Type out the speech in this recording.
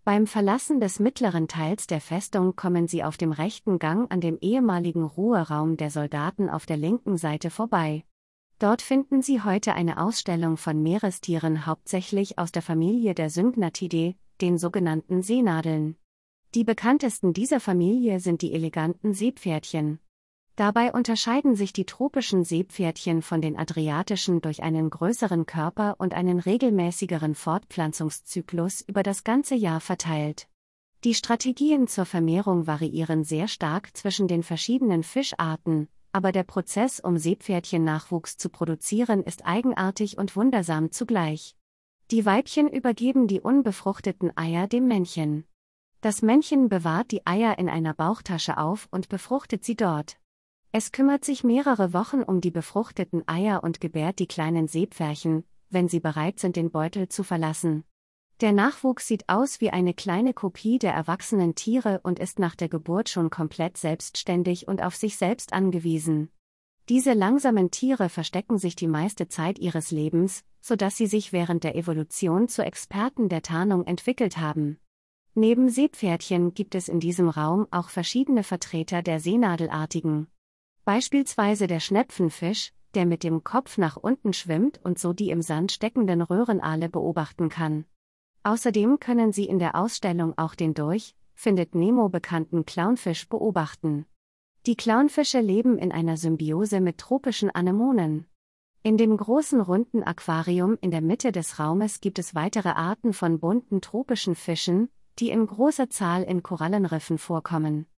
Beim Verlassen des mittleren Teils der Festung kommen sie auf dem rechten Gang an dem ehemaligen Ruheraum der Soldaten auf der linken Seite vorbei. Dort finden Sie heute eine Ausstellung von Meerestieren hauptsächlich aus der Familie der Syngnathidae, den sogenannten Seenadeln. Die bekanntesten dieser Familie sind die eleganten Seepferdchen. Dabei unterscheiden sich die tropischen Seepferdchen von den adriatischen durch einen größeren Körper und einen regelmäßigeren Fortpflanzungszyklus über das ganze Jahr verteilt. Die Strategien zur Vermehrung variieren sehr stark zwischen den verschiedenen Fischarten, aber der Prozess, um Seepferdchen-Nachwuchs zu produzieren, ist eigenartig und wundersam zugleich. Die Weibchen übergeben die unbefruchteten Eier dem Männchen. Das Männchen bewahrt die Eier in einer Bauchtasche auf und befruchtet sie dort. Es kümmert sich mehrere Wochen um die befruchteten Eier und gebärt die kleinen Seepferdchen, wenn sie bereit sind, den Beutel zu verlassen. Der Nachwuchs sieht aus wie eine kleine Kopie der erwachsenen Tiere und ist nach der Geburt schon komplett selbstständig und auf sich selbst angewiesen. Diese langsamen Tiere verstecken sich die meiste Zeit ihres Lebens, sodass sie sich während der Evolution zu Experten der Tarnung entwickelt haben. Neben Seepferdchen gibt es in diesem Raum auch verschiedene Vertreter der Seenadelartigen. Beispielsweise der Schnepfenfisch, der mit dem Kopf nach unten schwimmt und so die im Sand steckenden Röhrenaale beobachten kann. Außerdem können Sie in der Ausstellung auch den durch Findet Nemo bekannten Clownfisch beobachten. Die Clownfische leben in einer Symbiose mit tropischen Anemonen. In dem großen runden Aquarium in der Mitte des Raumes gibt es weitere Arten von bunten tropischen Fischen, die in großer Zahl in Korallenriffen vorkommen.